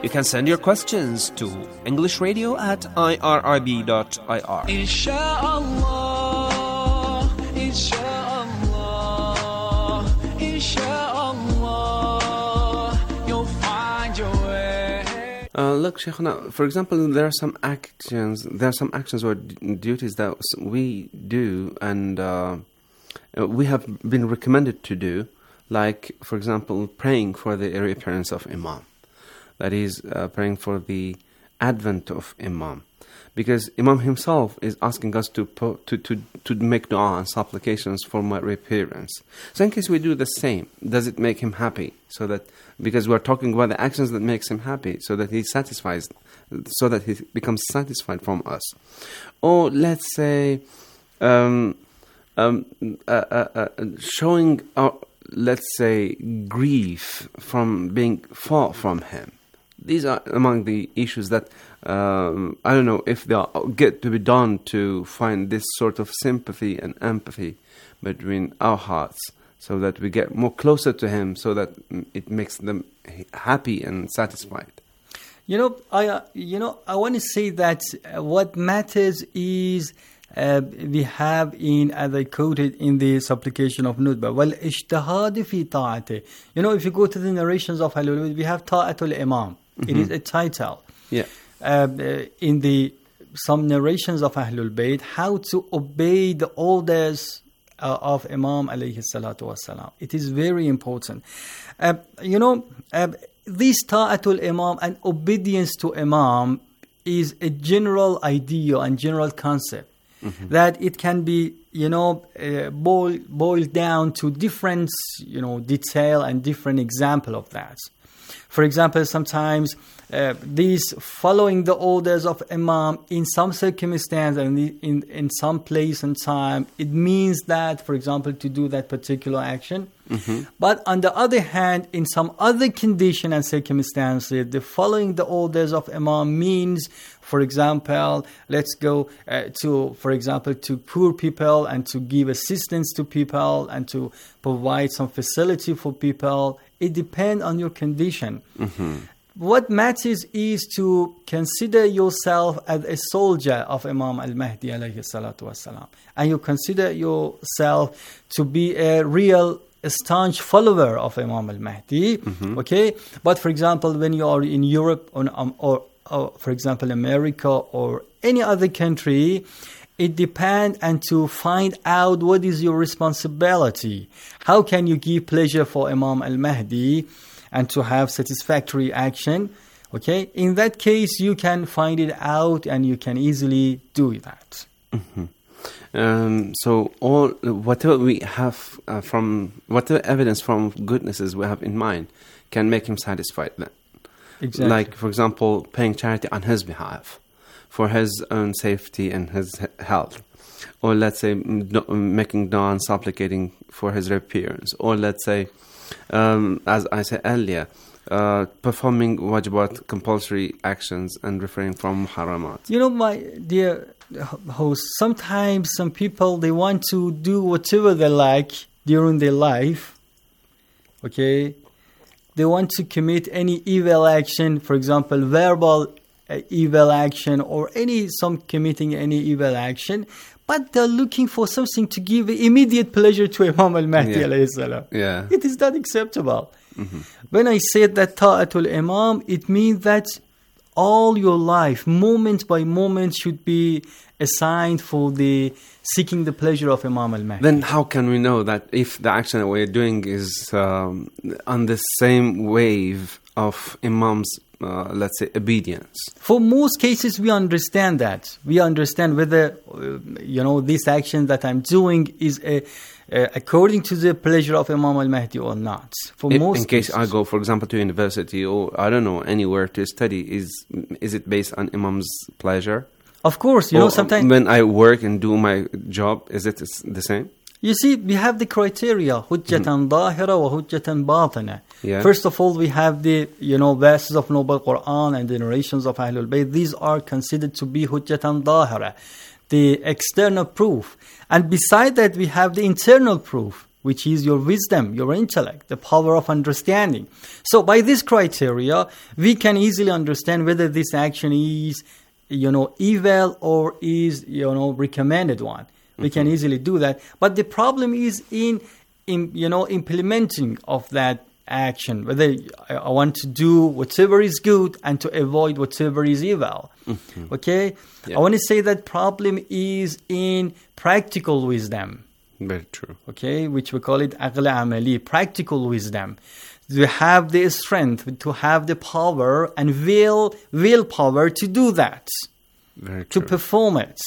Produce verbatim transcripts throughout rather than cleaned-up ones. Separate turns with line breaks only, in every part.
You can send your questions to english radio at I R I B dot I R.
Inshallah, inshallah, inshallah, you'll find your way.
Uh, look, Shaykhuna, for example, there are some actions, there are some actions or d- duties that we do and uh, we have been recommended to do, like, for example, praying for the reappearance of Imam. That is, uh, praying for the advent of Imam. Because Imam himself is asking us to, po- to, to, to make dua and supplications for my reappearance. So in case we do the same, does it make him happy? So that, because we're talking about the actions that makes him happy, so that he satisfies, so that he becomes satisfied from us. Or let's say, um, um, uh, uh, uh, showing our, let's say, grief from being far from him. These are among the issues that, um, I don't know if they are, get to be done to find this sort of sympathy and empathy between our hearts, so that we get more closer to him, so that it makes them happy and satisfied.
You know, I uh, you know I want to say that uh, what matters is uh, we have in, as I quoted in the supplication of Nutbah, wal ijtihad fi ta'ati. You know, if you go to the narrations of Ahlul Bayt, we have Ta'atul Imam. Mm-hmm. It is a title.
Yeah.
Uh, in the some narrations of Ahlul Bayt, how to obey the orders uh, of Imam alayhi salatu wasalam. It is very important. Uh, you know, uh, this Ta'atul Imam and obedience to Imam is a general idea and general concept. Mm-hmm. That it can be, you know, uh, boil, boiled down to different, you know, detail and different example of that. For example, sometimes uh, these following the orders of Imam in some circumstance and in, in some place and time, it means that, for example, to do that particular action. Mm-hmm. But on the other hand, in some other condition and circumstances, the following the orders of Imam means, for example, let's go uh, to, for example, to poor people and to give assistance to people and to provide some facility for people. It depends on your condition. Mm-hmm. What matters is to consider yourself as a soldier of Imam al-Mahdi alayhi salatu wasalam. And you consider yourself to be a real a staunch follower of Imam al-Mahdi. Mm-hmm. Okay? But for example, when you are in Europe or, um, or, or for example, America or any other country, it depends and to find out what is your responsibility. How can you give pleasure for Imam al-Mahdi and to have satisfactory action? Okay, in that case, you can find it out and you can easily do that.
Mm-hmm. Um, so all whatever we have uh, from whatever evidence from goodnesses we have in mind can make him satisfied. Then,
exactly.
Like for example, paying charity on his behalf, for his own safety and his health, or let's say making dua and supplicating for his reappearance, or let's say, um, as I said earlier, uh, performing wajibat, compulsory actions, and refraining from haramat.
You know, my dear host, sometimes some people, they want to do whatever they like during their life, okay? They want to commit any evil action, for example, verbal uh, evil action or any some committing any evil action, but they're looking for something to give immediate pleasure to Imam al-Mahdi
yeah.
alayhi salam.
Yeah.
It is not acceptable.
Mm-hmm.
When I said that Ta'atul Imam, it means that all your life, moment by moment, should be assigned for the seeking the pleasure of Imam al-Mahdi.
Then how can we know that if the action that we're doing is um, on the same wave of Imam's, uh, let's say, obedience?
For most cases, we understand that. We understand whether, uh, you know, this action that I'm doing is a, uh, according to the pleasure of Imam al-Mahdi or not. For
in,
most
in case
cases.
I go, for example, to university or, I don't know, anywhere to study, is is it based on Imam's pleasure?
Of course, you
or
know, sometimes...
when I work and do my job, is it the same?
You see, we have the criteria, hujjatan dahira wa hujjatan batina.
Yeah.
First of all, we have the, you know, verses of Noble Quran and the narrations of Ahlul Bayt. These are considered to be hujjatan dahira, the external proof. And beside that, we have the internal proof. which is your wisdom, your intellect, the power of understanding. So by this criteria, we can easily understand whether this action is, you know, evil or is, you know, recommended one. We mm-hmm. can easily do that. But the problem is in, in, you know, implementing of that action, whether I want to do whatever is good and to avoid whatever is evil. Mm-hmm. Okay? Yeah. I want to say that problem is in practical wisdom.
Very true.
Okay, which we call it aql amali, practical wisdom. To have the strength, to have the power and will, willpower to do that.
Very
to
true.
perform it.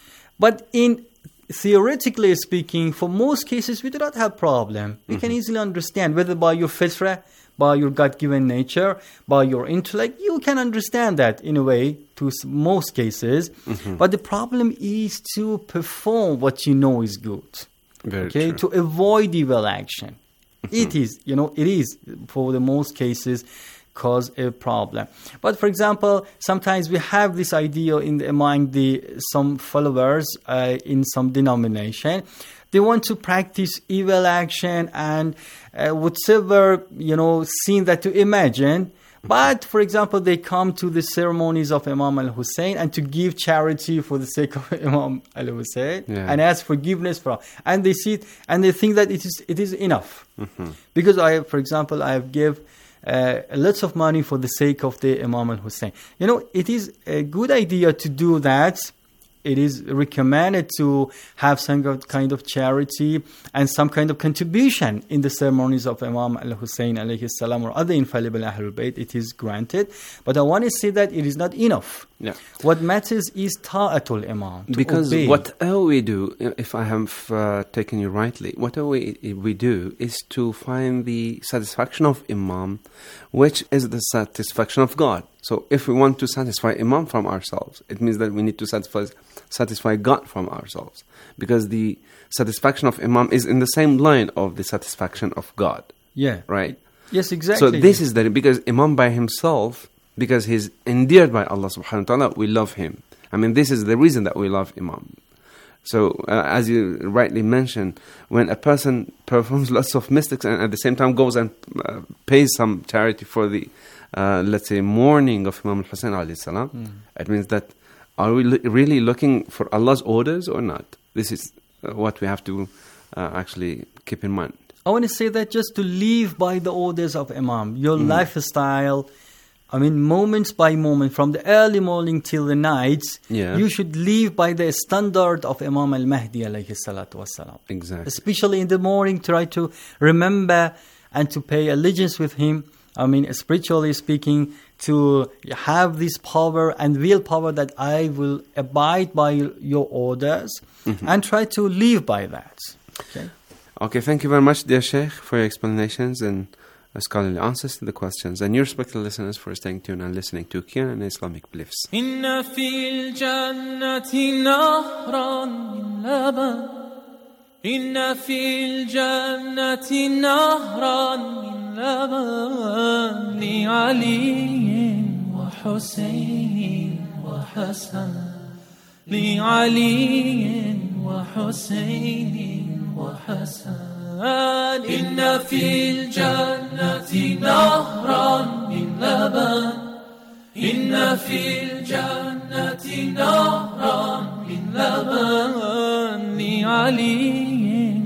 But in theoretically speaking, for most cases, we do not have problem. We mm-hmm. can easily understand whether by your fitra, by your God-given nature, by your intellect, you can understand that in a way to most cases. Mm-hmm. But the problem is to perform what you know is good.
Very
okay,
true.
to avoid evil action. Mm-hmm. It is, you know, it is for the most cases cause a problem. But for example, sometimes we have this idea in the, among the some followers uh, in some denomination. They want to practice evil action and uh, whatever, you know, scene that you imagine. But, for example, they come to the ceremonies of Imam al-Hussein and to give charity for the sake of Imam al-Hussein yeah. and ask forgiveness for. And they see it and they think that it is it is enough. Mm-hmm. Because I, for example, I have give uh, lots of money for the sake of the Imam al-Hussein. You know, it is a good idea to do that. It is recommended to have some kind of charity and some kind of contribution in the ceremonies of Imam al-Hussein alayhi salam or other infallible Ahlul Bayt. It is granted. But I want to say that it is not enough.
Yeah.
What matters is ta'atul imam.
Because
obey.
whatever we do, if I have uh, taken you rightly, whatever we, we do is to find the satisfaction of imam, which is the satisfaction of God. So if we want to satisfy imam from ourselves, it means that we need to satisfy satisfy God from ourselves. Because the satisfaction of imam is in the same line of the satisfaction of God.
Yeah.
Right?
Yes, exactly.
So this is the, because imam by himself, because he's endeared by Allah subhanahu wa ta'ala, we love him. I mean, this is the reason that we love imam. So, uh, as you rightly mentioned, when a person performs lots of mistakes and at the same time goes and uh, pays some charity for the, uh, let's say, mourning of Imam al-Hussein alayhi salam, mm. it means that, are we li- really looking for Allah's orders or not? This is uh, what we have to uh, actually keep in mind.
I want to say that just to live by the orders of Imam, your mm. lifestyle, I mean, moments by moment, from the early morning till the night, yeah. you should live by the standard of Imam al-Mahdi alayhi salatu wassalam.
Exactly.
Especially in the morning, try to remember and to pay allegiance with him. I mean, spiritually speaking, to have this power and willpower that I will abide by your orders mm-hmm. and try to live by that. Okay.
Okay, thank you very much, dear Sheikh, for your explanations and scholarly answers to the questions, and your respected listeners for staying tuned and listening to Q and Islamic Beliefs.
Inna fil jannati nahran min laban. Inna fil jannati nahran min laban. Li Ali wa Hussein wa Hassan. Li Ali wa Hussein wa Hassan. إن في الجنة نهرا من لبن إن في الجنة نهرا من لبن لعلي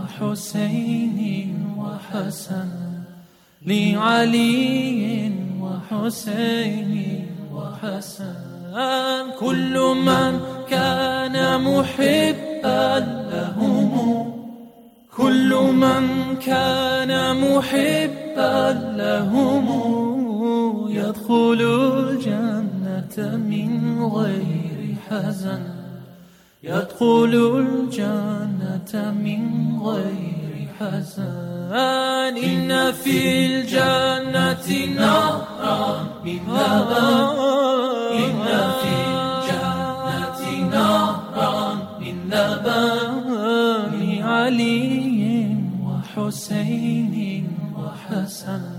وحسين وحسن لعلي وحسين وحسن كل من كان محبا لهم كل من كان محبا لهم يدخل الجنة من غير حزن يدخل الجنة من غير حزن إن في الجنة نهرا من لبن إن في الجنة نهرا من لبن لعلي وحسين وحسن.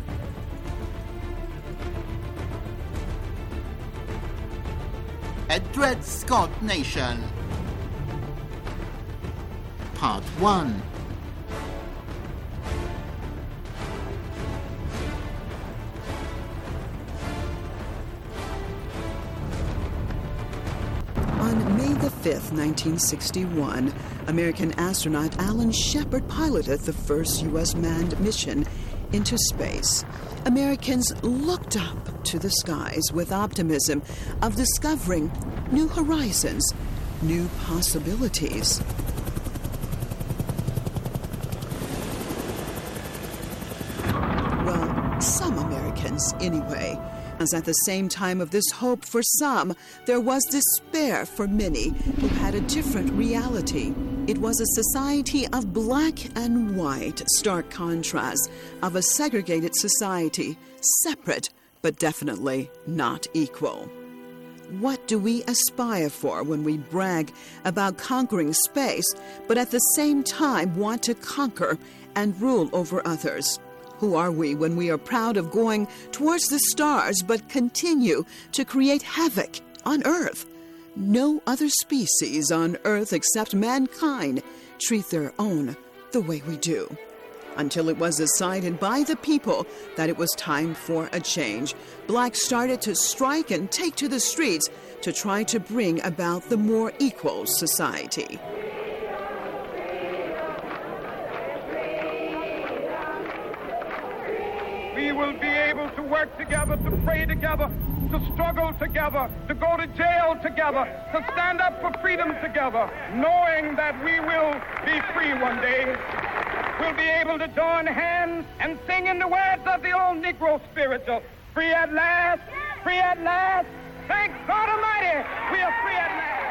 At Dred Scott Nation. Part one.
On May the fifth, nineteen sixty-one, American astronaut Alan Shepard piloted the first U S manned mission into space. Americans looked up to the skies with optimism of discovering new horizons, new possibilities. Well, some Americans, anyway. As at the same time of this hope for some, there was despair for many who had a different reality. It was a society of black and white, stark contrast of a segregated society, separate but definitely not equal. What do we aspire for when we brag about conquering space, but at the same time want to conquer and rule over others? Who are we when we are proud of going towards the stars but continue to create havoc on Earth? No other species on Earth except mankind treat their own the way we do. Until it was decided by the people that it was time for a change, blacks started to strike and take to the streets to try to bring about the more equal society.
We will be able to work together, to pray together, to struggle together, to go to jail together, to stand up for freedom together, knowing that we will be free one day. We'll be able to join hands and sing in the words of the old Negro spiritual, free at last, free at last, thank God Almighty, we are free at last.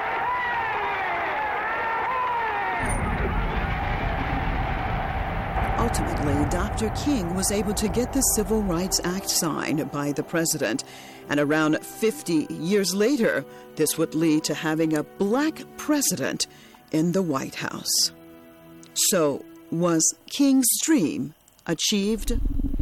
Ultimately, Doctor King was able to get the Civil Rights Act signed by the president, and around fifty years later, this would lead to having a black president in the White House. So, was King's dream achieved?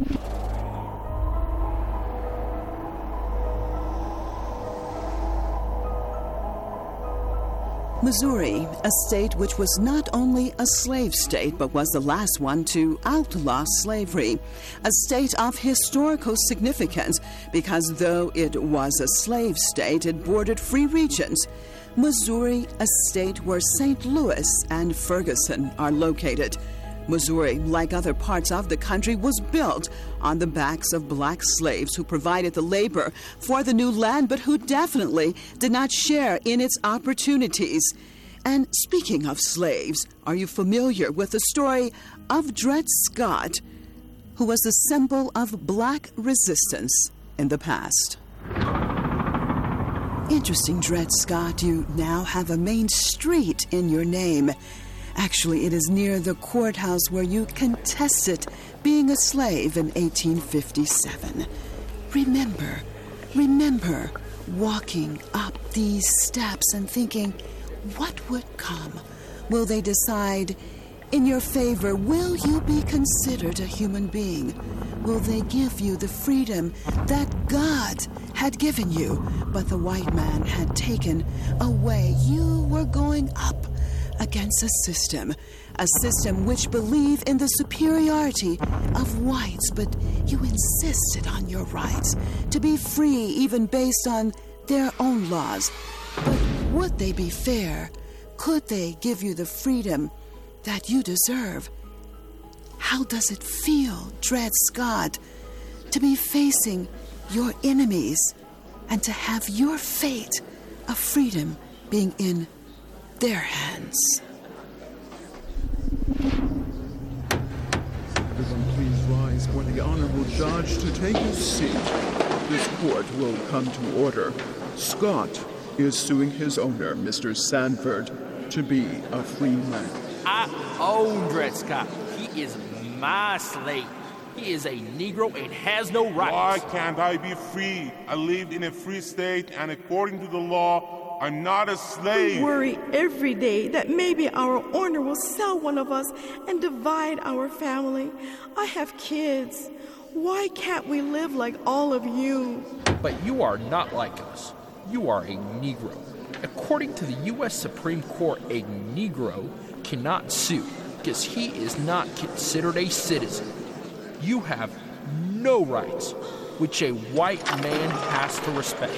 Missouri, a state which was not only a slave state but was the last one to outlaw slavery, a state of historical significance because though it was a slave state, it bordered free regions. Missouri, a state where Saint Louis and Ferguson are located. Missouri, like other parts of the country, was built on the backs of black slaves who provided the labor for the new land, but who definitely did not share in its opportunities. And speaking of slaves, are you familiar with the story of Dred Scott, who was a symbol of black resistance in the past? Interesting, Dred Scott, you now have a main street in your name. Actually, it is near the courthouse where you contested being a slave in eighteen fifty-seven. Remember, remember walking up these steps and thinking, what would come? Will they decide in your favor? Will you be considered a human being? Will they give you the freedom that God had given you, but the white man had taken away? You were going up against a system, a system which believed in the superiority of whites, but you insisted on your rights to be free even based on their own laws. But would they be fair? Could they give you the freedom that you deserve? How does it feel, Dred Scott, to be facing your enemies and to have your fate of freedom being in their hands?
Everyone please rise for the honorable judge to take his seat. This court will come to order. Scott is suing his owner, Mister Sanford, to be a free man.
I own Dred Scott. He is my slave. He is a Negro and has no rights.
Why can't I be free? I live in a free state, and according to the law, I'm not a slave.
We worry every day that maybe our owner will sell one of us and divide our family. I have kids. Why can't we live like all of you?
But you are not like us. you are a Negro. According to the U S Supreme Court, a Negro cannot sue because he is not considered a citizen. You have no rights, which a white man has to respect.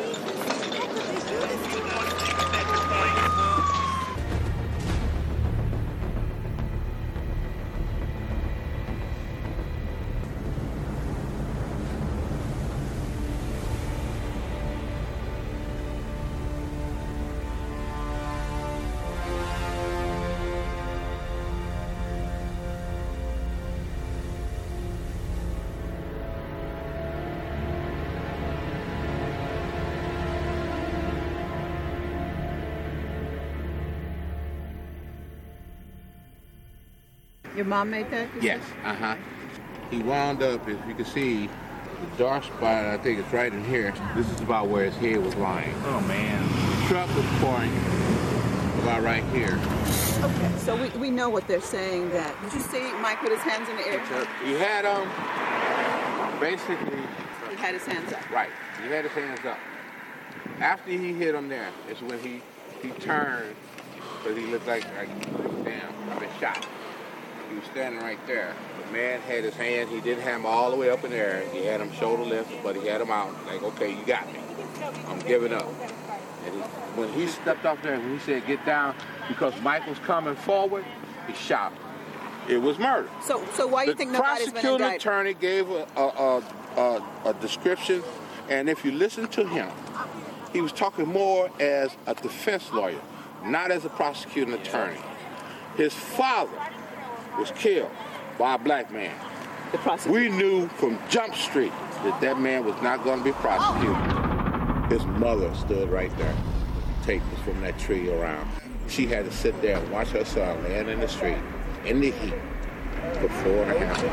Your mom made that?
Yes, uh-huh. He wound up, as you can see, the dark spot, I think it's right in here. This is about where his head was lying.
Oh, man.
The truck was pouring about right here.
Okay, so we, we know what they're saying that. Did you see Mike with his hands in the air?
He had, um, basically...
He had his hands up.
Right. He had his hands up. After he hit him there, is when he, he turned, because he looked like, like, damn, I've been shot. He was standing right there. The man had his hand, he didn't have him all the way up in there. He had him shoulder lifted, but he had him out. Like, okay, you got me. I'm giving up. And he, when he stepped off there, when he said, get down, because Mike was coming forward, he shot him. It was murder.
So so why do you think nobody's been indicted?
The prosecuting attorney gave a, a, a, a, a description, and if you listen to him, he was talking more as a defense lawyer, not as a prosecuting attorney. His father was killed by a black man. We knew from Jump Street that that man was not going to be prosecuted. His mother stood right there. The tape was from that tree around. She had to sit there and watch her son laying in the street in the heat for four and a half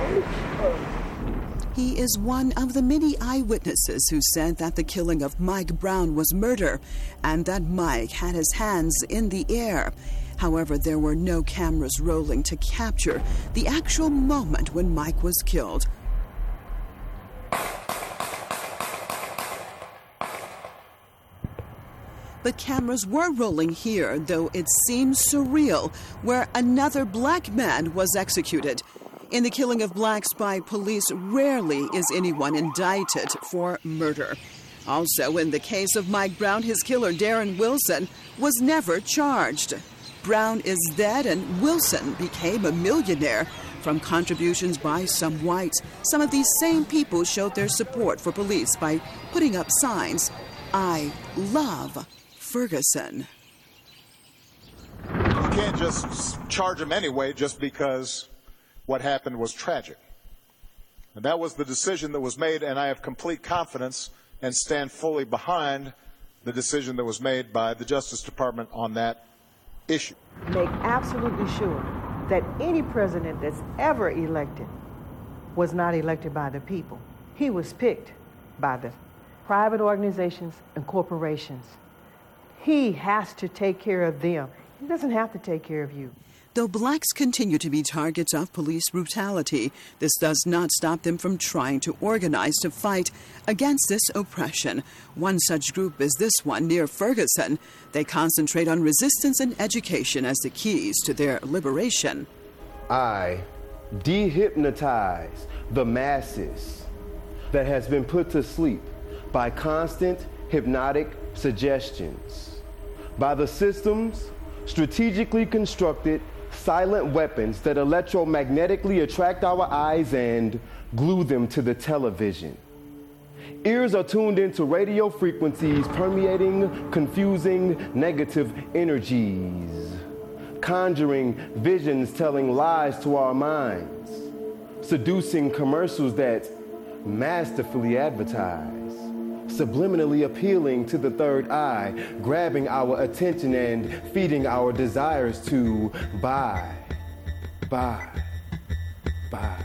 hours.
He is one of the many eyewitnesses who said that the killing of Mike Brown was murder and that Mike had his hands in the air. However, there were no cameras rolling to capture the actual moment when Mike was killed. But cameras were rolling here, though it seems surreal, where another black man was executed. In the killing of blacks by police, rarely is anyone indicted for murder. Also, in the case of Mike Brown, his killer, Darren Wilson, was never charged. Brown is dead, and Wilson became a millionaire from contributions by some whites. Some of these same people showed their support for police by putting up signs, "I love Ferguson."
You can't just charge him anyway just because what happened was tragic. And that was the decision that was made, and I have complete confidence and stand fully behind the decision that was made by the Justice Department on that issue.
Make absolutely sure that any president that's ever elected was not elected by the people. He was picked by the private organizations and corporations. He has to take care of them. He doesn't have to take care of you.
Though blacks continue to be targets of police brutality, this does not stop them from trying to organize to fight against this oppression. One such group is this one near Ferguson. They concentrate on resistance and education as the keys to their liberation.
I dehypnotize the masses that has been put to sleep by constant hypnotic suggestions, by the systems strategically constructed silent weapons that electromagnetically attract our eyes and glue them to the television. Ears are tuned into radio frequencies permeating, confusing negative energies, conjuring visions telling lies to our minds, seducing commercials that masterfully advertise, subliminally appealing to the third eye, grabbing our attention and feeding our desires to buy, buy, buy.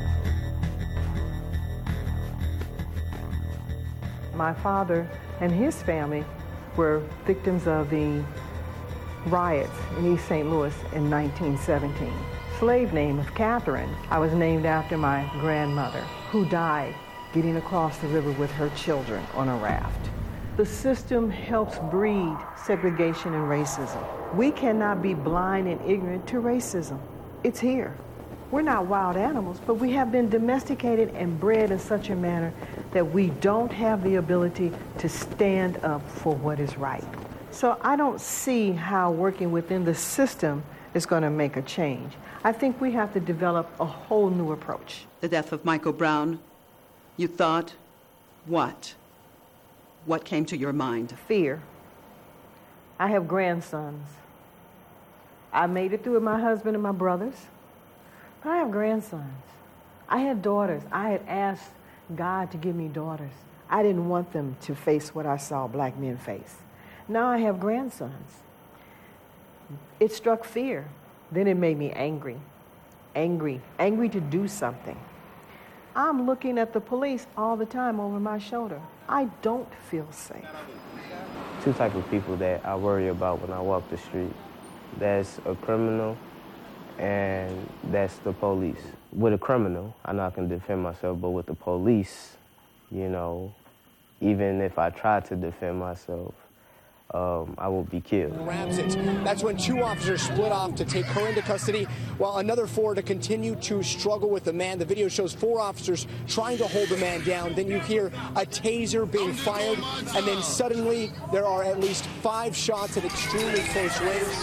My father and his family were victims of the riots in East Saint Louis in nineteen seventeen. Slave name of Catherine, I was named after my grandmother, who died getting across the river with her children on a raft. The system helps breed segregation and racism. We cannot be blind and ignorant to racism. It's here. We're not wild animals, but we have been domesticated and bred in such a manner that we don't have the ability to stand up for what is right. So I don't see how working within the system is going to make a change. I think we have to develop a whole new approach.
The death of Michael Brown, you thought, what? What came to your mind?
Fear. I have grandsons. I made it through with my husband and my brothers, but I have grandsons. I had daughters. I had asked God to give me daughters. I didn't want them to face what I saw black men face. Now I have grandsons. It struck fear. Then it made me angry. Angry. Angry to do something. I'm looking at the police all the time over my shoulder. I don't feel safe.
Two types of people that I worry about when I walk the street. That's a criminal and that's the police. With a criminal, I know I can defend myself, but with the police, you know, even if I try to defend myself, Um, I will be killed.
Grabs it. That's when two officers split off to take her into custody, while another four to continue to struggle with the man. The video shows four officers trying to hold the man down. Then you hear a taser being fired, and then suddenly there are at least five shots at extremely close range.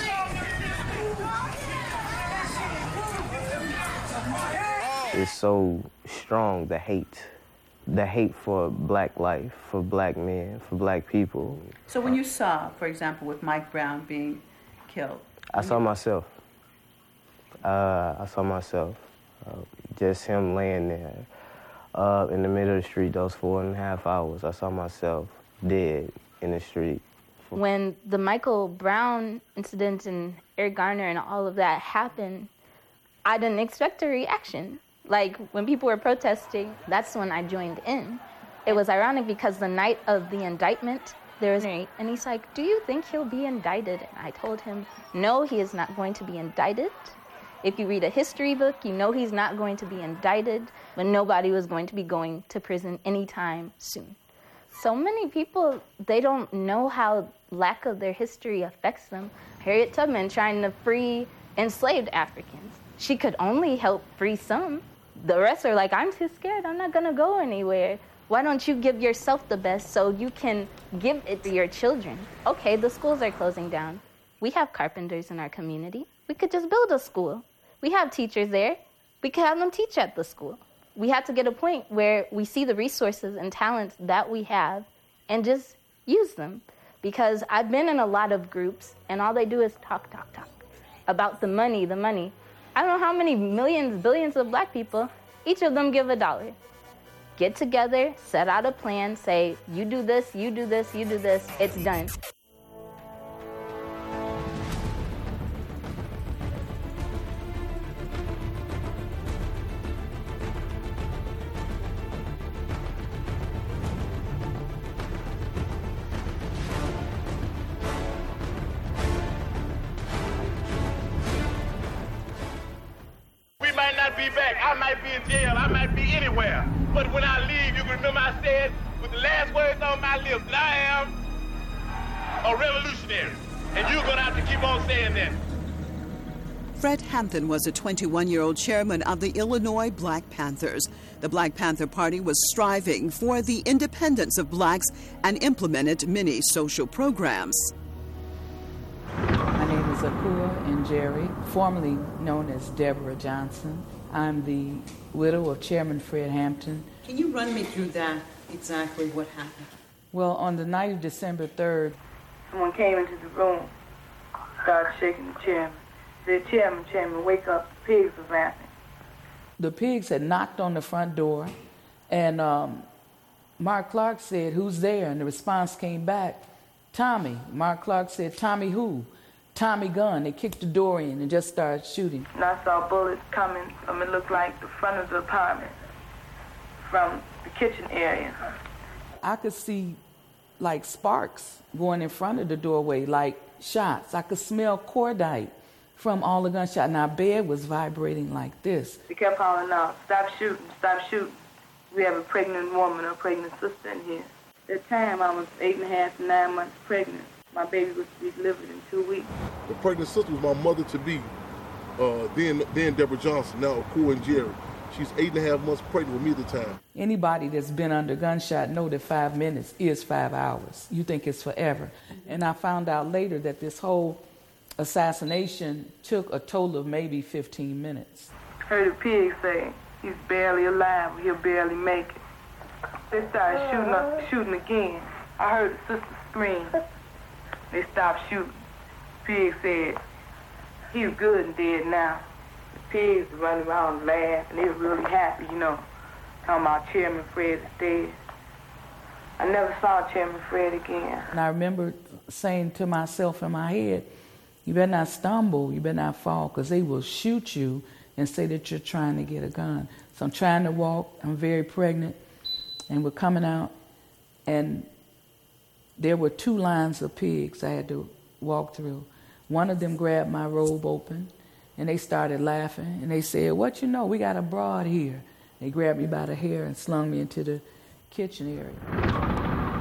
It's so strong, the hate. The hate for black life, for black men, for black people.
So when you saw, for example, with Mike Brown being killed,
I saw myself. Uh, I saw myself. Uh, just him laying there uh, in the middle of the street those four and a half hours. I saw myself dead in the street.
When the Michael Brown incident and Eric Garner and all of that happened, I didn't expect a reaction. Like, when people were protesting, that's when I joined in. It was ironic because the night of the indictment, there was a, and he's like, do you think he'll be indicted? And I told him, no, he is not going to be indicted. If you read a history book, you know he's not going to be indicted, but nobody was going to be going to prison anytime soon. So many people, they don't know how lack of their history affects them. Harriet Tubman trying to free enslaved Africans. She could only help free some. The rest are like, I'm too scared, I'm not gonna go anywhere. Why don't you give yourself the best so you can give it to your children? Okay, the schools are closing down. We have carpenters in our community. We could just build a school. We have teachers there. We could have them teach at the school. We have to get a point where we see the resources and talents that we have and just use them. Because I've been in a lot of groups and all they do is talk, talk, talk about the money, the money. I don't know how many millions, billions of black people, each of them give a dollar. Get together, set out a plan, say, you do this, you do this, you do this, it's done.
Be back. I might be in jail. I might be anywhere. But when I leave, you can remember I said with the last words on my lips that I am a revolutionary. And you're going to have to keep on saying that.
Fred Hampton was a twenty-one-year-old chairman of the Illinois Black Panthers. The Black Panther Party was striving for the independence of blacks and implemented many social programs.
My name is Akua Njeri, formerly known as Deborah Johnson. I'm the widow of Chairman Fred Hampton.
Can you run me through that, exactly what happened?
Well, on the night of December third,
someone came into the room, started shaking the chairman. Said, Chairman, Chairman, wake up, the pigs was laughing.
The pigs had knocked on the front door, and um, Mark Clark said, who's there? And the response came back, Tommy. Mark Clark said, Tommy who? Tommy gun. They kicked the door in and just started shooting.
And I saw bullets coming from, it looked like the front of the apartment, from the kitchen area.
I could see like sparks going in front of the doorway, like shots. I could smell cordite from all the gunshots. And our bed was vibrating like this.
They kept calling out, stop shooting, stop shooting. We have a pregnant woman or a pregnant sister in here. At the time, I was eight and a half to nine months pregnant. My baby was to be delivered in two weeks.
The pregnant sister was my mother-to-be, uh, then, then Deborah Johnson, now Cool and Jerry. She's eight and a half months pregnant with me at the time.
Anybody that's been under gunshot know that five minutes is five hours. You think it's forever. And I found out later that this whole assassination took a total of maybe fifteen minutes.
Heard the pig say, he's barely alive, he'll barely make it. They started shooting up, shooting again. I heard the sister scream. They stopped shooting. Pig said, he's good and dead now. The pigs were running around and laughing. They were really happy, you know, talking about Chairman Fred is dead. I never saw Chairman Fred again.
And I remember saying to myself in my head, you better not stumble, you better not fall, because they will shoot you and say that you're trying to get a gun. So I'm trying to walk, I'm very pregnant, and we're coming out, and there were two lines of pigs I had to walk through. One of them grabbed my robe open, and they started laughing, and they said, what you know, we got a broad here. They grabbed me by the hair and slung me into the kitchen area.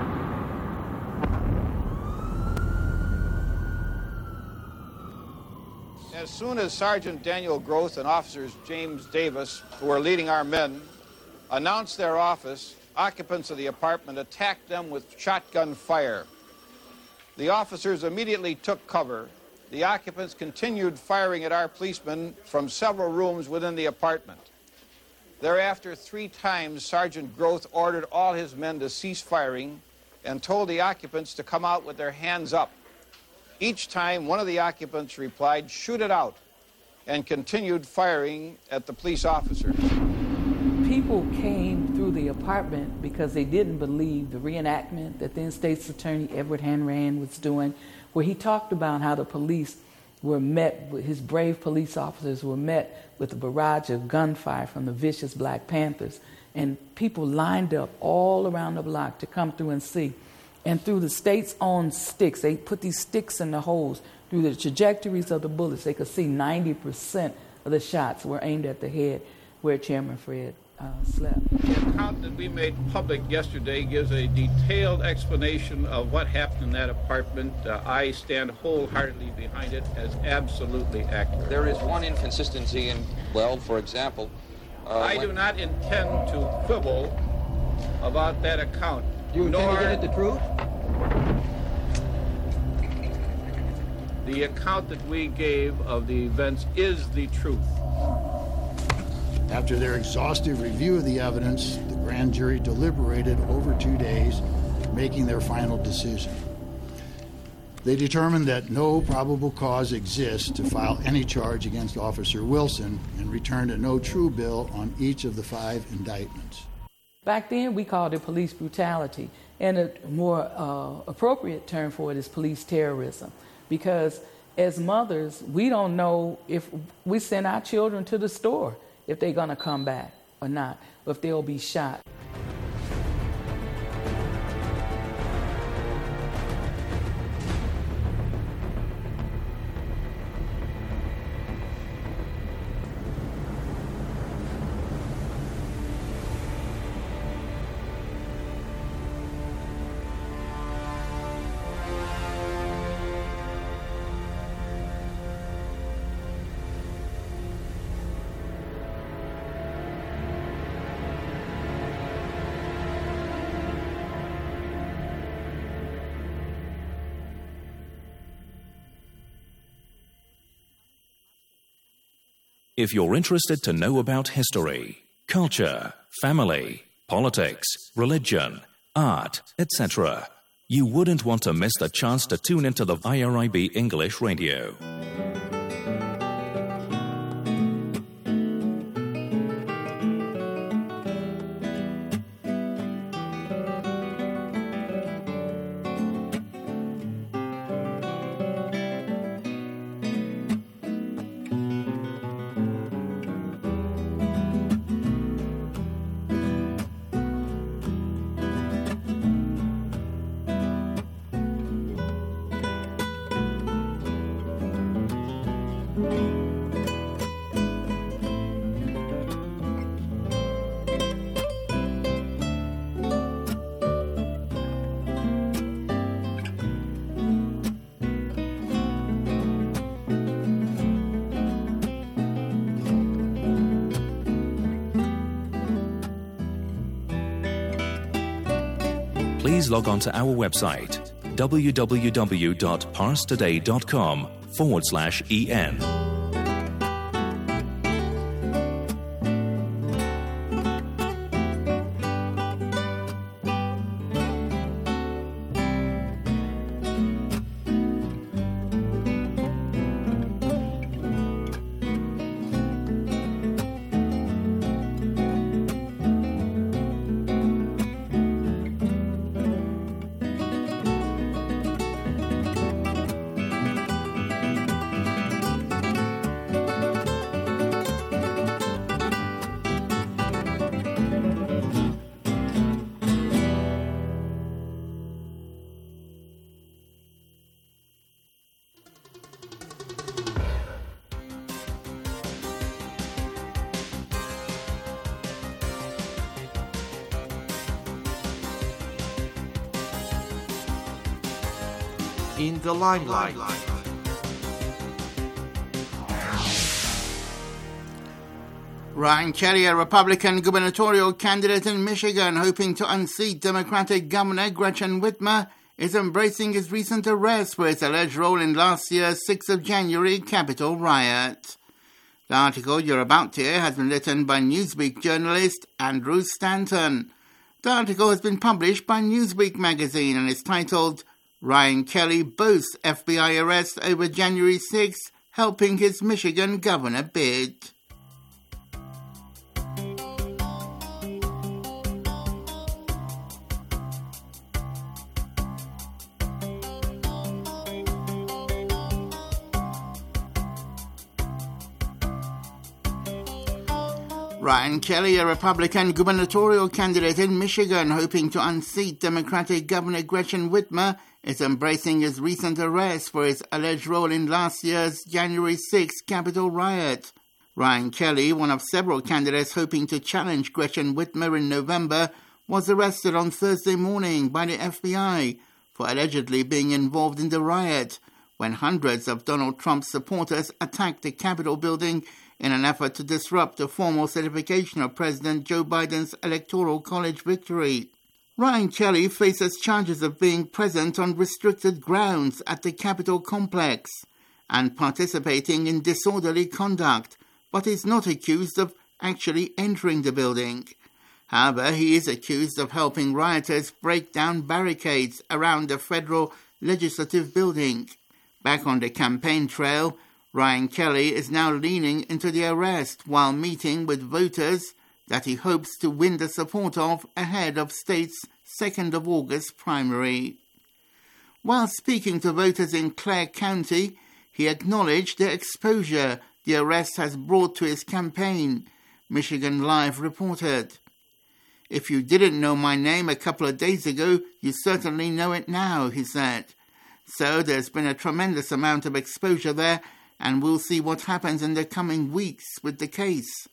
As soon as Sergeant Daniel Groth and officers James Davis, who were leading our men, announced their office, occupants of the apartment attacked them with shotgun fire. The officers immediately took cover. The occupants continued firing at our policemen from several rooms within the apartment. Thereafter, three times, Sergeant Groth ordered all his men to cease firing and told the occupants to come out with their hands up. Each time, one of the occupants replied, shoot it out, and continued firing at the police officers.
People came through the apartment because they didn't believe the reenactment that then State's Attorney Edward Hanrahan was doing, where he talked about how the police were met, his brave police officers were met with a barrage of gunfire from the vicious Black Panthers. And people lined up all around the block to come through and see. And through the state's own sticks, they put these sticks in the holes. Through the trajectories of the bullets, they could see ninety percent of the shots were aimed at the head where Chairman Fred uh, slept.
The account that we made public yesterday gives a detailed explanation of what happened in that apartment. Uh, I stand wholeheartedly behind it as absolutely accurate.
There is one inconsistency in, well, for example... Uh,
I
when...
do not intend to quibble about that account.
You intend
nor...
to get at the truth?
The account that we gave of the events is the truth.
After their exhaustive review of the evidence, the grand jury deliberated over two days, making their final decision. They determined that no probable cause exists to file any charge against Officer Wilson and returned a no true bill on each of the five indictments.
Back then, we called it police brutality, and a more uh, appropriate term for it is police terrorism, because as mothers, we don't know if we send our children to the store, if they're going to come back or not, or if they'll be shot.
If you're interested to know about history, culture, family, politics, religion, art, et cetera, you wouldn't want to miss the chance to tune into the I R I B English Radio. please log on to our website www.parstoday.com forward slash en.
In the limelight.
Ryan Kelly, a Republican gubernatorial candidate in Michigan, hoping to unseat Democratic Governor Gretchen Whitmer, is embracing his recent arrest for his alleged role in last year's sixth of January Capitol riot. The article you're about to hear has been written by Newsweek journalist Andrew Stanton. The article has been published by Newsweek magazine and is titled Ryan Kelly boasts F B I arrest over January sixth, helping his Michigan governor bid. Ryan Kelly, a Republican gubernatorial candidate in Michigan, hoping to unseat Democratic Governor Gretchen Whitmer, is embracing his recent arrest for his alleged role in last year's January sixth Capitol riot. Ryan Kelly, one of several candidates hoping to challenge Gretchen Whitmer in November, was arrested on Thursday morning by the F B I for allegedly being involved in the riot when hundreds of Donald Trump supporters attacked the Capitol building in an effort to disrupt the formal certification of President Joe Biden's Electoral College victory. Ryan Kelly faces charges of being present on restricted grounds at the Capitol complex and participating in disorderly conduct, but is not accused of actually entering the building. However, he is accused of helping rioters break down barricades around the federal legislative building. Back on the campaign trail, Ryan Kelly is now leaning into the arrest while meeting with voters that he hopes to win the support of ahead of state's second of August primary. While speaking to voters in Clare County, he acknowledged the exposure the arrest has brought to his campaign, Michigan Live reported. "If you didn't know my name a couple of days ago, you certainly know it now," he said. "So there's been a tremendous amount of exposure there, and we'll see what happens in the coming weeks with the case."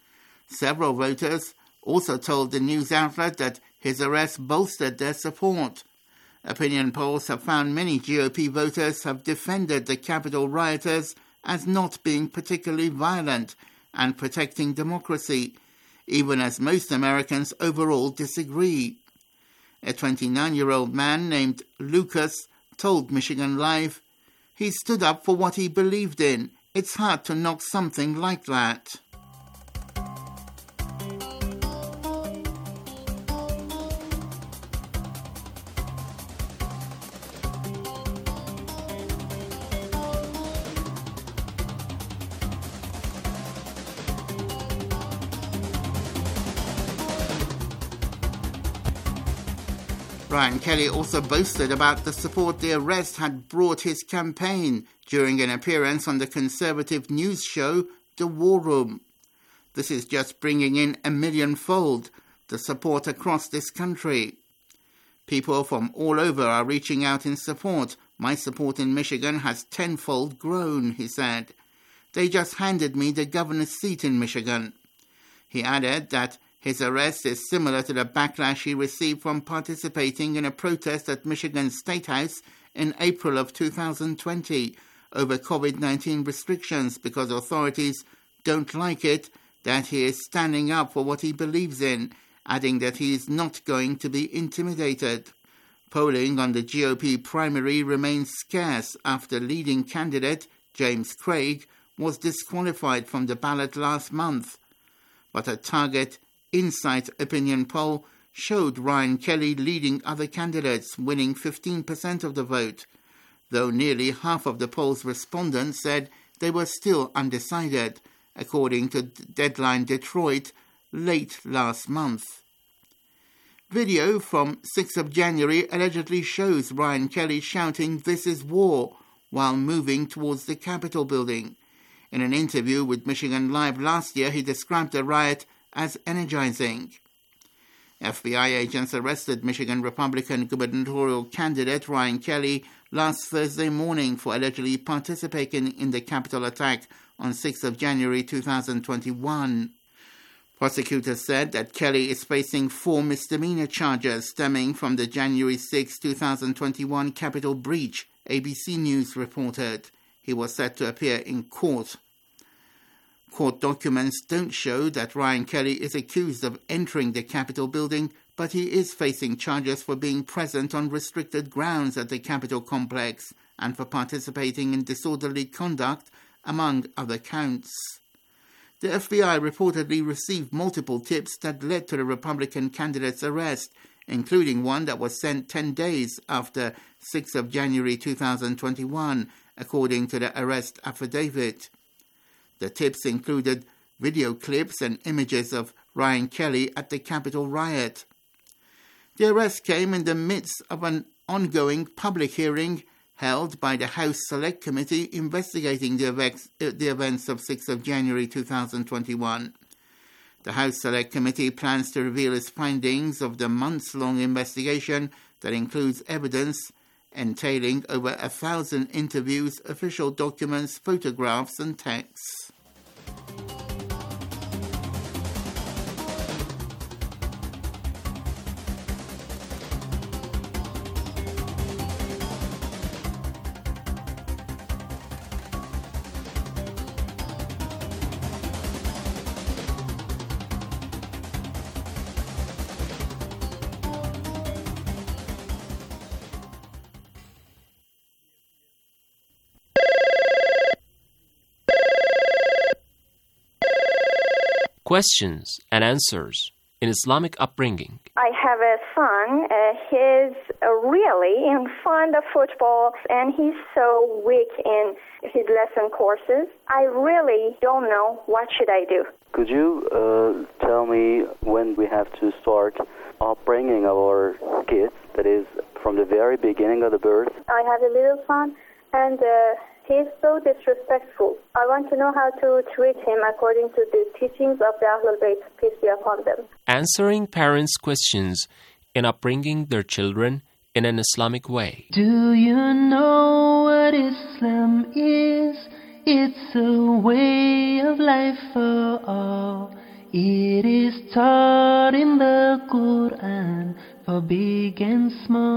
Several voters also told the news outlet that his arrest bolstered their support. Opinion polls have found many G O P voters have defended the Capitol rioters as not being particularly violent and protecting democracy, even as most Americans overall disagree. A twenty-nine-year-old man named Lucas told Michigan Live, "He stood up for what he believed in. It's hard to knock something like that." Ryan Kelly also boasted about the support the arrest had brought his campaign during an appearance on the conservative news show, The War Room. "This is just bringing in a millionfold the support across this country. People from all over are reaching out in support. My support in Michigan has tenfold grown," he said. "They just handed me the governor's seat in Michigan." He added that his arrest is similar to the backlash he received from participating in a protest at Michigan State House in April of two thousand twenty over COVID nineteen restrictions because authorities don't like it that he is standing up for what he believes in, adding that he is not going to be intimidated. Polling on the G O P primary remains scarce after leading candidate James Craig was disqualified from the ballot last month. But a Target Insight opinion poll showed Ryan Kelly leading other candidates, winning fifteen percent of the vote, though nearly half of the poll's respondents said they were still undecided, according to Deadline Detroit late last month. Video from sixth of January allegedly shows Ryan Kelly shouting "This is war" while moving towards the Capitol building. In an interview with Michigan Live last year, he described the riot as energizing. F B I agents arrested Michigan Republican gubernatorial candidate Ryan Kelly last Thursday morning for allegedly participating in the Capitol attack on sixth of January two thousand twenty-one. Prosecutors said that Kelly is facing four misdemeanor charges stemming from the January sixth, twenty twenty-one Capitol breach, A B C News reported. He was set to appear in court. Court documents don't show that Ryan Kelly is accused of entering the Capitol building, but he is facing charges for being present on restricted grounds at the Capitol complex and for participating in disorderly conduct, among other counts. The F B I reportedly received multiple tips that led to the Republican candidate's arrest, including one that was sent ten days after sixth of January two thousand twenty-one, according to the arrest affidavit. The tips included video clips and images of Ryan Kelly at the Capitol riot. The arrest came in the midst of an ongoing public hearing held by the House Select Committee investigating the, events, the events of sixth of January two thousand twenty-one. The House Select Committee plans to reveal its findings of the months-long investigation that includes evidence entailing over a thousand interviews, official documents, photographs, and texts.
Questions and answers in Islamic upbringing.
I have a son. Uh, he's uh, really in fond of football, and he's so weak in his lesson courses. I really don't know what should I do.
Could you uh, tell me when we have to start upbringing our kids, that is, from the very beginning of the birth?
I have a little son, and uh, he's so disrespectful. I want to know how to treat him according to the teachings of the Ahlul Bayt, peace be upon them.
Answering parents' questions in upbringing their children in an Islamic way.
Do you know what Islam is? It's a way of life for all. It is taught in the Quran for big and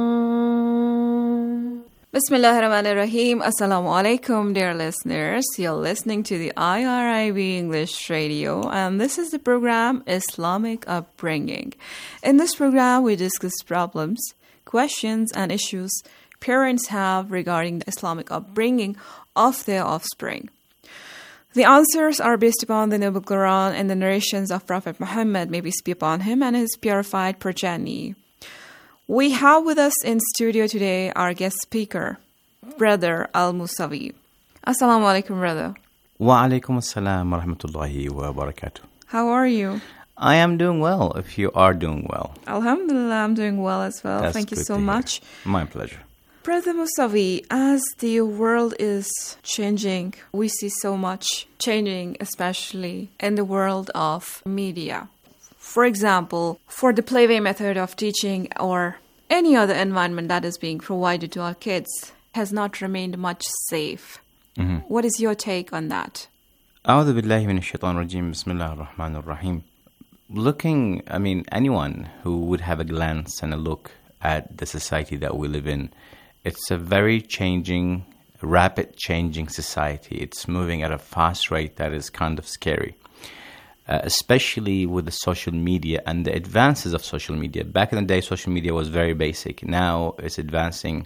small.
Bismillah ar-Rahman ar-Rahim. Assalamu alaikum, dear listeners. You're listening to the I R I B English Radio, and this is the program Islamic Upbringing. In this program, we discuss problems, questions, and issues parents have regarding the Islamic upbringing of their offspring. The answers are based upon the Noble Quran and the narrations of Prophet Muhammad, may peace be upon him, and his purified progeny. We have with us in studio today our guest speaker, Brother Al-Musawi. Assalamu alaikum, brother.
Wa alaikum assalam wa rahmatullahi wa barakatuh.
How are you?
I am doing well, if you are doing well.
Alhamdulillah, I'm doing well as well.
That's
Thank you
good
so
to
much.
Hear. My pleasure.
Brother Musawi, as the world is changing, we see so much changing, especially in the world of media. For example, for the Playway method of teaching or any other environment that is being provided to our kids has not remained much safe. Mm-hmm. What is your take on that?
A'udhu billahi minash shaitanir rajim. Bismillahir rahmanir rahim. Looking, I mean, anyone who would have a glance and a look at the society that we live in, it's a very changing, rapid changing society. It's moving at a fast rate that is kind of scary. uh, especially with the social media and the advances of social media. Back in the day, social media was very basic. Now it's advancing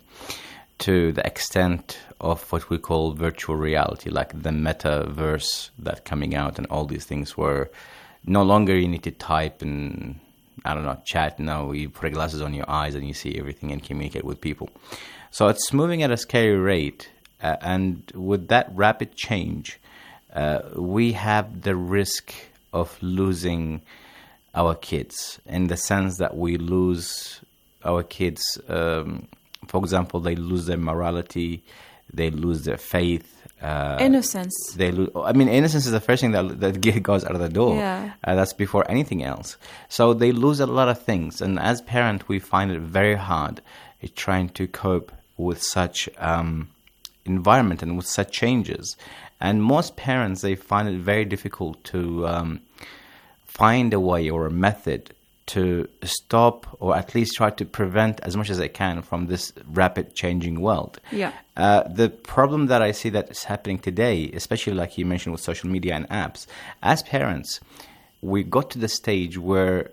to the extent of what we call virtual reality, like the metaverse that's coming out and all these things where no longer you need to type and, I don't know, chat. Now you put glasses on your eyes and you see everything and communicate with people. So it's moving at a scary rate. Uh, and with that rapid change, uh, we have the risk of losing our kids in the sense that we lose our kids. Um, for example, they lose their morality, they lose their faith. Uh,
innocence.
They lo- I mean, innocence is the first thing that, that goes out of the door.
Yeah.
Uh, that's before anything else. So they lose a lot of things. And as parents, we find it very hard uh, trying to cope with such um, environment and with such changes. And most parents, they find it very difficult to um, find a way or a method to stop or at least try to prevent as much as they can from this rapid changing world.
Yeah.
Uh, the problem that I see that is happening today, especially like you mentioned with social media and apps, as parents, we got to the stage where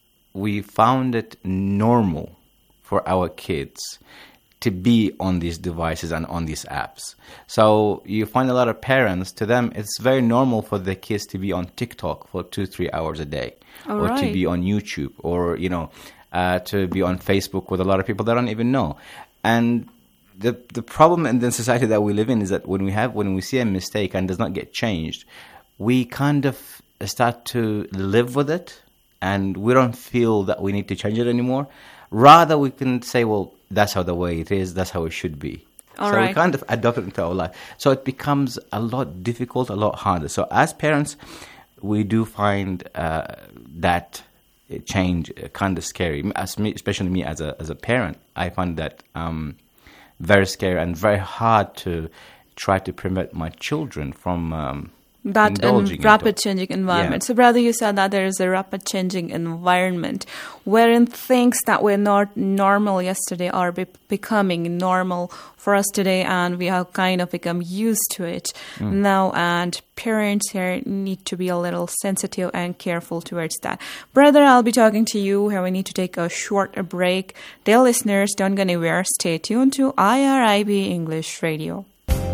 we found it normal for our kids to be on these devices and on these apps. So you find a lot of parents, to them, it's very normal for the kids to be on TikTok for two, three hours a day.
All
or
right.
to be on YouTube, or, you know, uh, to be on Facebook with a lot of people they don't even know. And the the problem in the society that we live in is that when we have when we see a mistake and does not get changed, we kind of start to live with it, and we don't feel that we need to change it anymore. Rather, we can say, well, that's how the way it is, that's how it should be.
All
so
right.
we kind of adopt it into our life. So it becomes a lot difficult, a lot harder. So as parents, we do find uh, that change kind of scary. As me, especially me as a as a parent, I find that um, very scary and very hard to try to prevent my children from um,
that
indulging
in rapid
into.
changing environment.
Yeah.
So, brother, you said that there is a rapid changing environment wherein things that were not normal yesterday are be- becoming normal for us today, and we have kind of become used to it
Mm.
now. And parents here need to be a little sensitive and careful towards that. Brother, I'll be talking to you here. We need to take a short break. Dear listeners, don't go anywhere. Stay tuned to I R I B English Radio.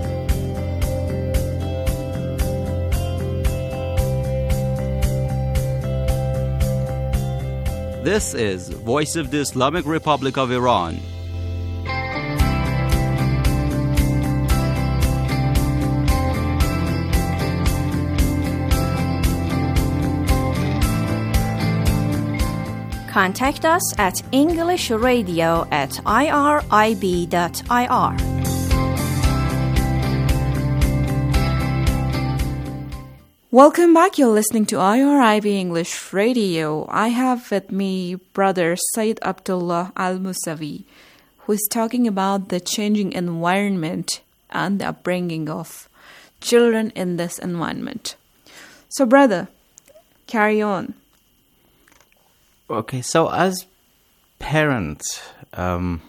This is Voice of the Islamic Republic of Iran.
Contact us at English Radio at I R I B dot I R.
Welcome back. You're listening to I R I B English Radio. I have with me brother Said Abdullah Al-Musavi, who is talking about the changing environment and the upbringing of children in this environment. So, brother, carry on.
Okay, so as parents, um,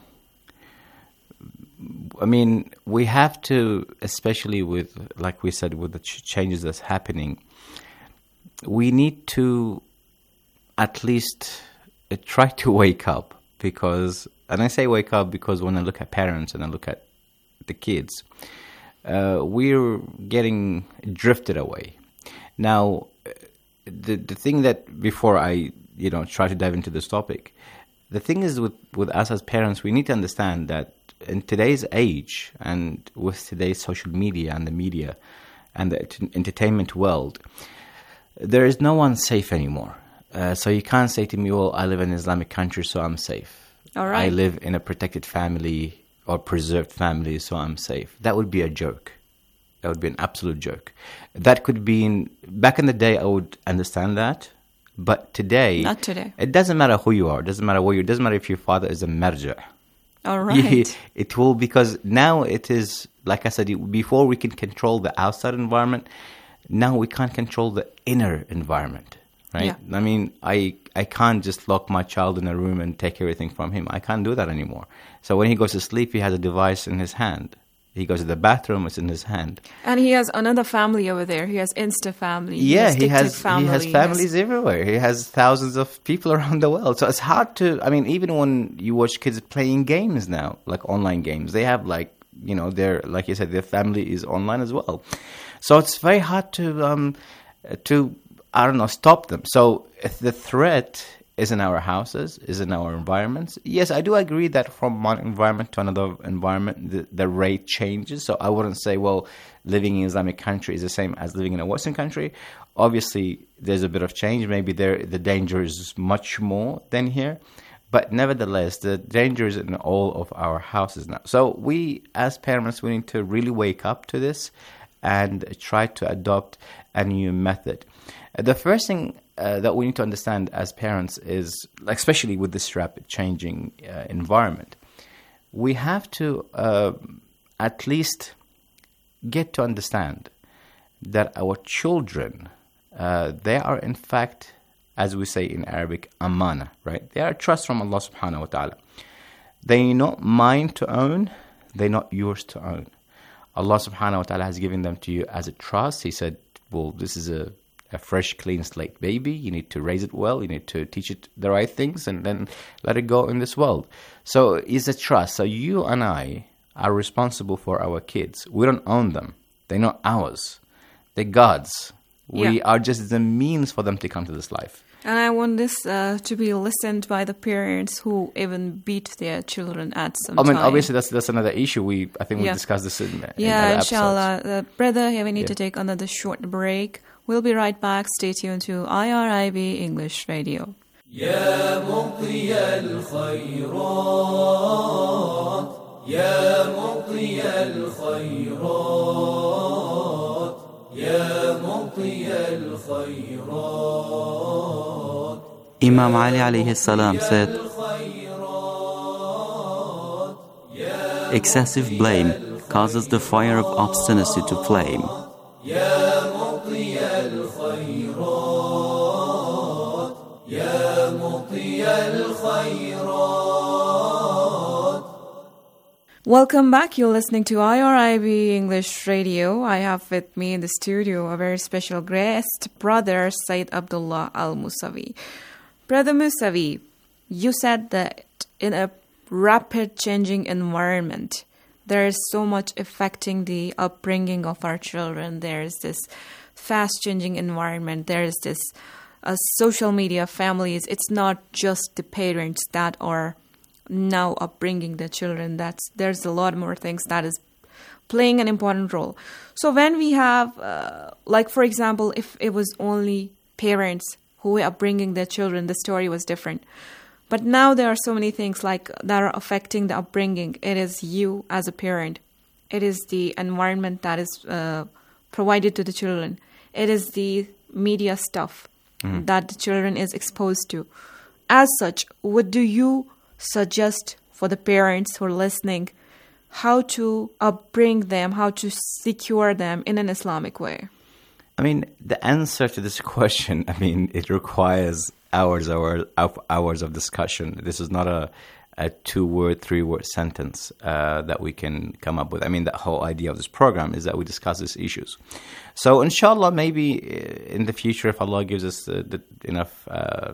I mean, we have to, especially with, like we said, with the ch- changes that's happening, we need to at least uh, try to wake up because, and I say wake up because when I look at parents and I look at the kids, uh, we're getting drifted away. Now, the the thing that before I, you know, try to dive into this topic, the thing is with, with us as parents, we need to understand that in today's age and with today's social media and the media and the t- entertainment world, there is no one safe anymore. Uh, so you can't say to me, well, I live in an Islamic country, so I'm safe.
All right.
I live in a protected family or preserved family, so I'm safe. That would be a joke. That would be an absolute joke. That could be in, back in the day, I would understand that. But today,
Not today.
It doesn't matter who you are. It doesn't matter where you are. It doesn't matter if your father is a marja.
All right.
It will, because now it is, like I said, before we can control the outside environment, now we can't control the inner environment, right?
Yeah.
I mean, I I can't just lock my child in a room and take everything from him. I can't do that anymore. So when he goes to sleep, he has a device in his hand. He goes to the bathroom, it's in his hand.
And he has another family over there. He has Insta family.
Yeah,
he has,
he has,
family.
he has families
he has...
everywhere. He has thousands of people around the world. So it's hard to, I mean, even when you watch kids playing games now, like online games, they have like, you know, their, like you said, their family is online as well. So it's very hard to, um, to, I don't know, stop them. So if the threat is in our houses, is in our environments. Yes, I do agree that from one environment to another environment, the, the rate changes. So I wouldn't say, well, living in Islamic country is the same as living in a Western country. Obviously, there's a bit of change. Maybe there the danger is much more than here. But nevertheless, the danger is in all of our houses now. So we, as parents, we need to really wake up to this and try to adopt a new method. The first thing Uh, that we need to understand as parents is, especially with this rapid changing uh, environment, we have to uh, at least get to understand that our children, uh, they are in fact, as we say in Arabic, amana, right? They are trust from Allah subhanahu wa ta'ala. They're not mine to own, they're not yours to own. Allah subhanahu wa ta'ala has given them to you as a trust. He said, well, this is a a fresh, clean slate baby. You need to raise it well. You need to teach it the right things and then let it go in this world. So it's a trust. So you and I are responsible for our kids. We don't own them. They're not ours. They're God's. We yeah. are just the means for them to come to this life.
And I want this uh, to be listened by the parents who even beat their children at some
I mean,
time.
obviously, that's that's another issue. We I think we
yeah.
discussed this in, in
yeah,
other
inshallah.
episodes.
Uh, brother, we need
yeah.
to take another short break. We'll be right back. Stay tuned to I R I B English Radio.
يا مطي الخيرات يا مطي الخيرات يا مطي الخيرات.
Imam Ali alayhi salam said, excessive blame causes the fire of obstinacy to flame.
يا مطي الخيرات يا مطي الخيرات.
Welcome back. You're listening to I R I B English Radio. I have with me in the studio a very special guest, Brother Said Abdullah Al-Musawi. Brother Musawi, you said that in a rapid changing environment, there is so much affecting the upbringing of our children. There is this fast-changing environment. There is this uh, social media, families. It's not just the parents that are now upbringing the children. That's there's a lot more things that is playing an important role. So when we have, uh, like for example, if it was only parents who were upbringing their children, the story was different. But now there are so many things like that are affecting the upbringing. It is you as a parent. It is the environment that is uh, provided to the children. It is the media stuff mm. that the children is exposed to. As such, what do you suggest for the parents who are listening, how to upbring them, how to secure them in an Islamic way?
I mean, the answer to this question, I mean, it requires hours, hours, hours of discussion. This is not a, a two-word, three-word sentence uh, that we can come up with. I mean, the whole idea of this program is that we discuss these issues. So, inshallah, maybe in the future, if Allah gives us uh, the, enough uh,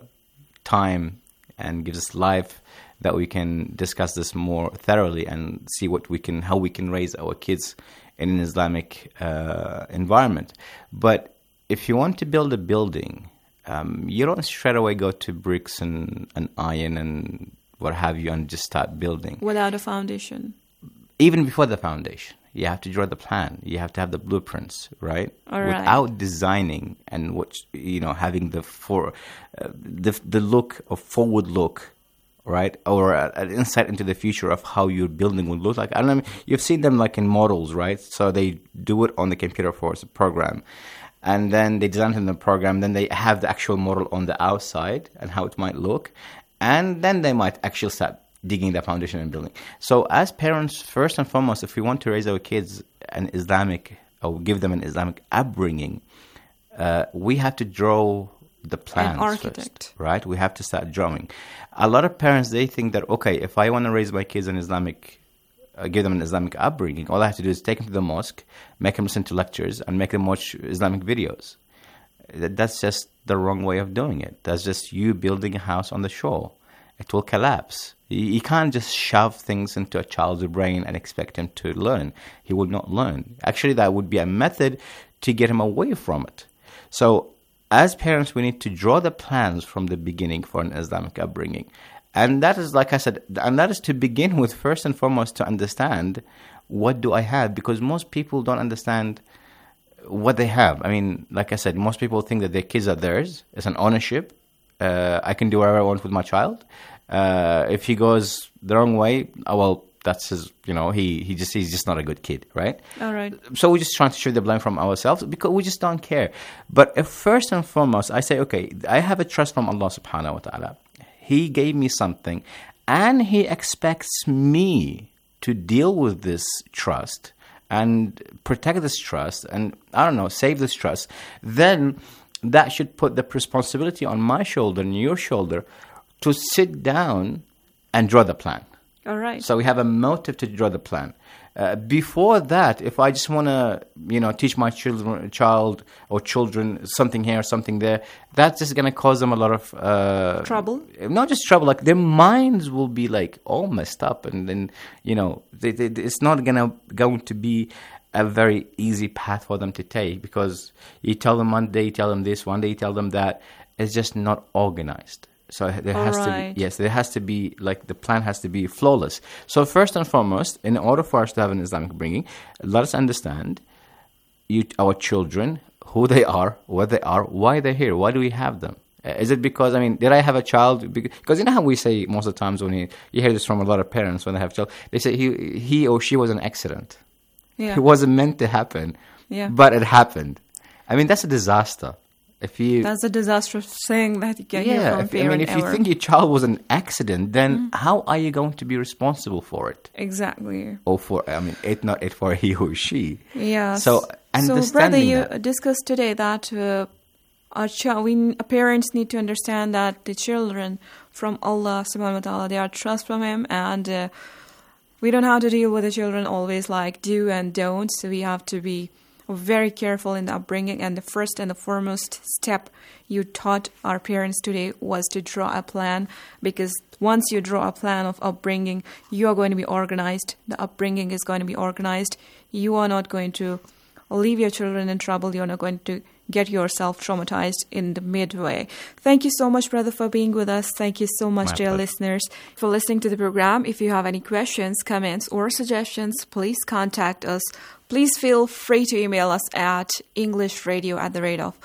time and gives us life, that we can discuss this more thoroughly and see what we can, how we can raise our kids in an Islamic uh, environment. But if you want to build a building, um, you don't straight away go to bricks and, and iron and what have you and just start building.
Without a foundation.
Even before the foundation. You have to draw the plan. You have to have the blueprints, right?
All right.
Without designing and what you know, having the for uh, the the look of forward look, right? Or uh, an insight into the future of how your building would look like. I don't know. You've seen them like in models, right? So they do it on the computer for a program, and then they design it in the program. Then they have the actual model on the outside and how it might look, and then they might actually start digging the foundation and building. So as parents, first and foremost, if we want to raise our kids an Islamic, or give them an Islamic upbringing, uh, we have to draw the plans
an architect.
First, right? We have to start drawing. A lot of parents, they think that, okay, if I want to raise my kids an Islamic uh, give them an Islamic upbringing. All I have to do is take them to the mosque, make them listen to lectures, and make them watch Islamic videos. That's just the wrong way of doing it. That's just you building a house on the shore. It will collapse. You can't just shove things into a child's brain and expect him to learn. He will not learn. Actually, that would be a method to get him away from it. So, as parents, we need to draw the plans from the beginning for an Islamic upbringing. And that is, like I said, and that is to begin with, first and foremost, to understand what do I have? Because most people don't understand what they have. I mean, like I said, most people think that their kids are theirs. It's an ownership. Uh, I can do whatever I want with my child. Uh, if he goes the wrong way, oh, well, that's his, you know, he, he just he's just not a good kid, right?
All right.
So we're just trying to shift the blame from ourselves because we just don't care. But if first and foremost, I say, okay, I have a trust from Allah subhanahu wa ta'ala. He gave me something and he expects me to deal with this trust and protect this trust and, I don't know, save this trust. Then that should put the responsibility on my shoulder and your shoulder to sit down and draw the plan.
All right.
So we have a motive to draw the plan. Uh, before that, if I just want to, you know, teach my children, child or children something here, something there, that's just going to cause them a lot of uh,
trouble.
Not just trouble, like their minds will be like all messed up, and then you know, they, they, it's not gonna going to be a very easy path for them to take because you tell them one day, you tell them this, one day you tell them that. It's just not organized. So there has
All
to
right.
be, yes, there has to be, like, the plan has to be flawless. So first and foremost, in order for us to have an Islamic upbringing, let us understand you, our children, who they are, what they are, why they're here, why do we have them? Uh, is it because, I mean, did I have a child? Because you know how we say most of the times when you, you hear this from a lot of parents when they have a child, they say he, he or she was an accident.
Yeah.
It wasn't meant to happen,
Yeah.
but it happened. I mean, that's a disaster. If you,
That's a disastrous thing that you can hear
yeah,
from
if, I
parent
mean, if you
ever.
think your child was an accident, then how are you going to be responsible for it?
Exactly.
Or for, I mean, it not it for he or she.
Yeah.
So
So,
understanding
brother, you
that.
discussed today that uh, our child, we parents need to understand that the children from Allah Subhanahu wa Taala, they are trust from Him, and uh, we don't have to deal with the children always like do and don't. So we have to be very careful in the upbringing. And the first and the foremost step you taught our parents today was to draw a plan, because once you draw a plan of upbringing, you are going to be organized. The upbringing is going to be organized. You are not going to leave your children in trouble. You're not going to get yourself traumatized in the midway. Thank you so much, brother, for being with us. Thank you so much,
My
dear
pleasure.
listeners, for listening to the program. If you have any questions, comments, or suggestions, please contact us. Please feel free to email us at englishradio at the rate of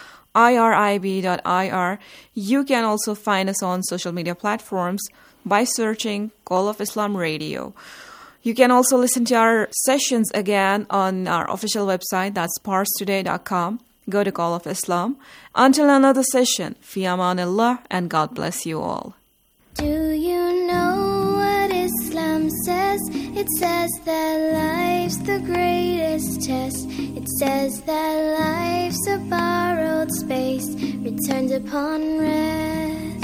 irib.ir. You can also find us on social media platforms by searching Call of Islam Radio. You can also listen to our sessions again on our official website, that's pars today dot com. Go to Call of Islam. Until another session, fi amanillah, and God bless you all.
Do you know what Islam says? It says that life's the greatest test. It says that life's a borrowed space, returned upon rest.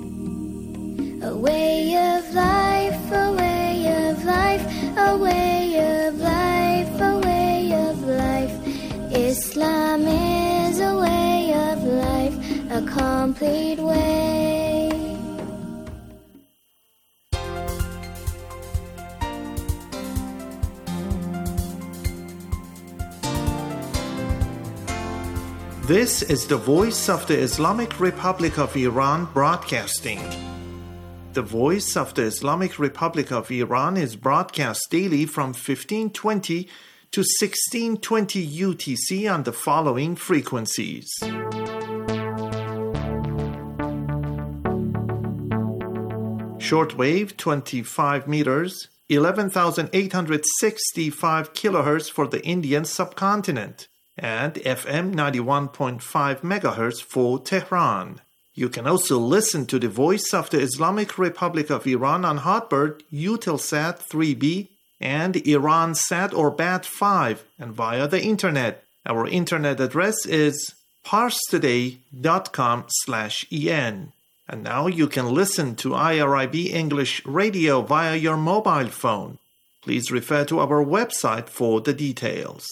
A way of life, a way of life, a way of life, a way of life. Islam is a way of life, a complete way.
This is the voice of the Islamic Republic of Iran broadcasting. The voice of the Islamic Republic of Iran is broadcast daily from fifteen twenty to sixteen twenty U T C on the following frequencies. Shortwave twenty-five meters, eleven thousand eight hundred sixty-five kilohertz for the Indian subcontinent, and F M ninety-one point five megahertz for Tehran. You can also listen to the Voice of the Islamic Republic of Iran on Hotbird, Eutelsat three B, and IranSat or B A T five, and via the internet. Our internet address is parstoday.com slash en. And now you can listen to I R I B English Radio via your mobile phone. Please refer to our website for the details.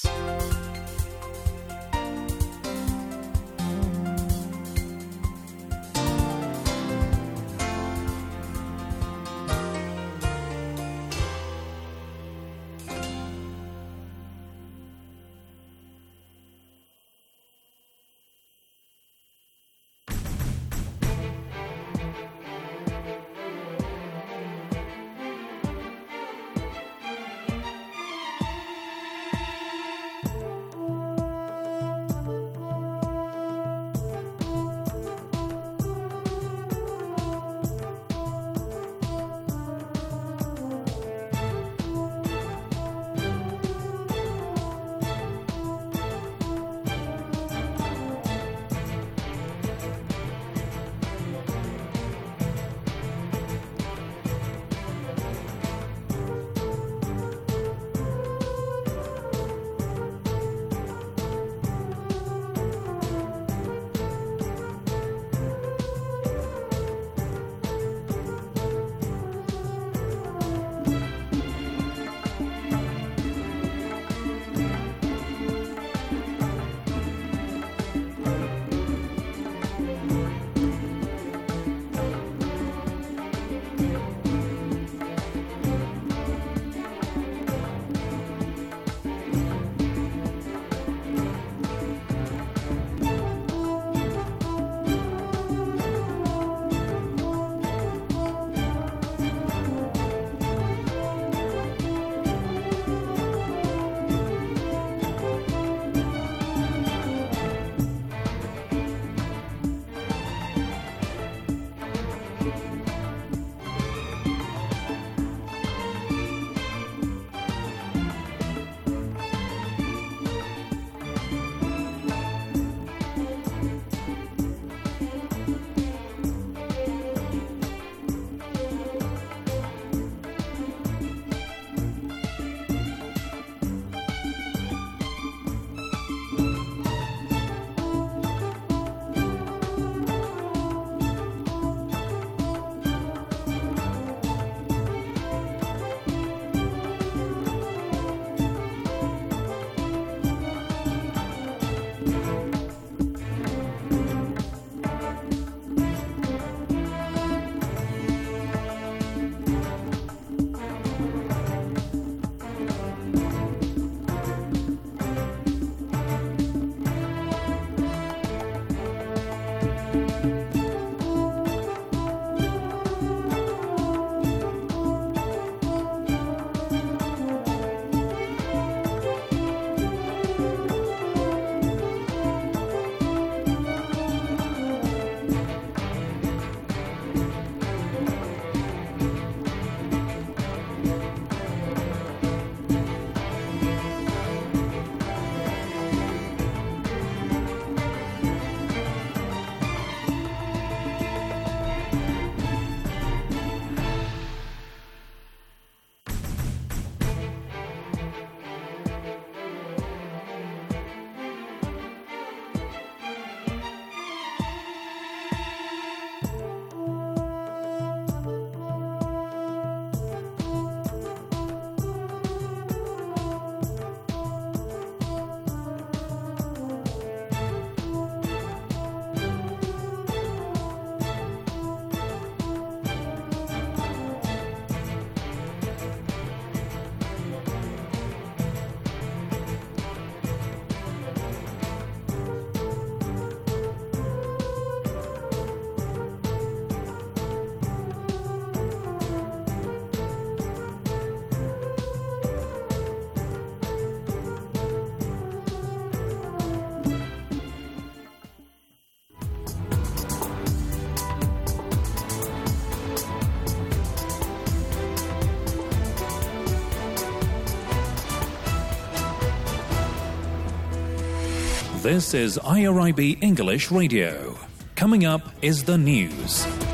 This is I R I B English Radio. Coming up is the news.